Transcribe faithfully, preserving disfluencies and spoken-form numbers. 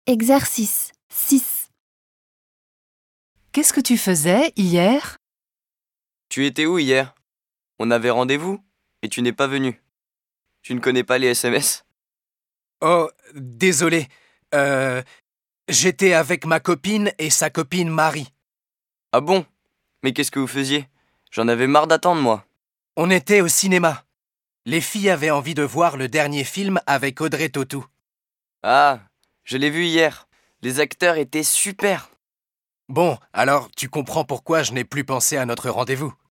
Exercice six. Qu'est-ce que tu faisais hier? Tu étais où hier? On avait rendez-vous et tu n'es pas venu. Tu ne connais pas les S M S? Oh, désolé. Euh, j'étais avec ma copine et sa copine Marie. Ah bon? Mais qu'est-ce que vous faisiez? J'en avais marre d'attendre, moi. On était au cinéma. Les filles avaient envie de voir le dernier film avec Audrey Tautou. Ah, je l'ai vu hier. Les acteurs étaient super. Bon, alors tu comprends pourquoi je n'ai plus pensé à notre rendez-vous.